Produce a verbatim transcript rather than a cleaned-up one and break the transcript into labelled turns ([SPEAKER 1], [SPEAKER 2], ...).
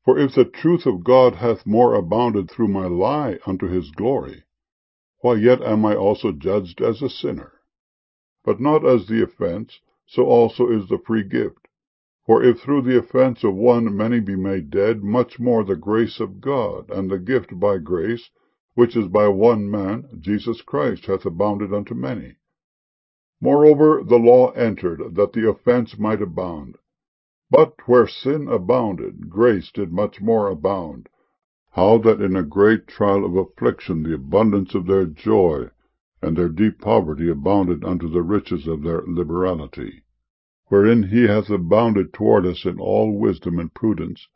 [SPEAKER 1] For if the truth of God hath more abounded through my lie unto his glory, why yet am I also judged as a sinner. But not as the offense, so also is the free gift. For if through the offense of one many be made dead, much more the grace of God, and the gift by grace, which is by one man, Jesus Christ, hath abounded unto many. Moreover, the law entered, that the offense might abound. But where sin abounded, grace did much more abound, how that in a great trial of affliction the abundance of their joy and their deep poverty abounded unto the riches of their liberality. Wherein he hath abounded toward us in all wisdom and prudence,